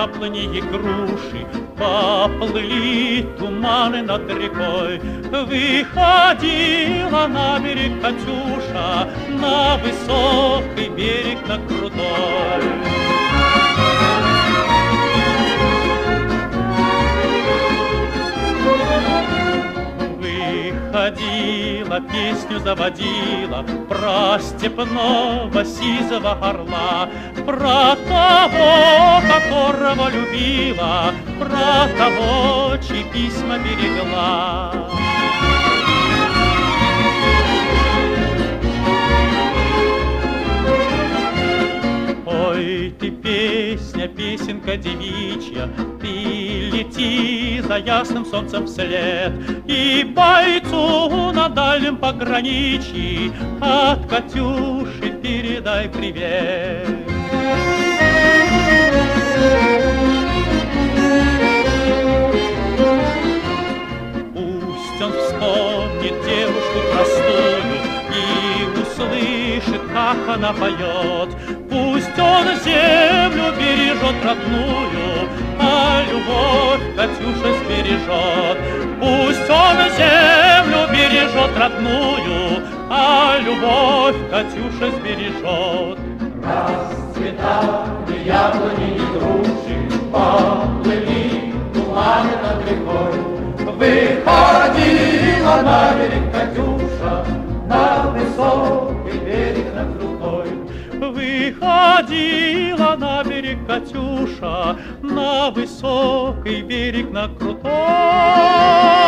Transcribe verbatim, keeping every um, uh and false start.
яблони и груши, поплыли туманы над рекой. Выходила на берег Катюша, на высокий берег, на крутой. Выходила, песню заводила про степного сизого орла, про того, которого любила, про того, чьи письма берегла. Ой, ты песня, песенка девичья, ты лети за ясным солнцем вслед, и бойцу на дальнем пограничье от Катюши передай привет. Пусть он вспомнит девушку простую и услышит, как она поет. Пусть он землю бережет родную, а любовь Катюша сбережет. Пусть он землю бережет родную, а любовь Катюша сбережет. Расцветали яблони и груши, поплыли туманы над рекой. Выходила на берег Катюша, на высокий берег, на крутой. Выходила на берег Катюша, на высокий берег, на крутой.